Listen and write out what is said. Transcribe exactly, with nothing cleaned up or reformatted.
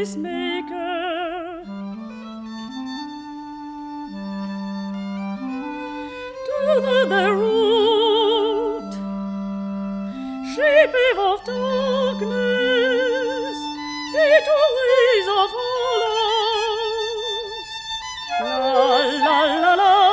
peacemaker, to the, the root, shape of darkness, into ways of hollows. La la la la.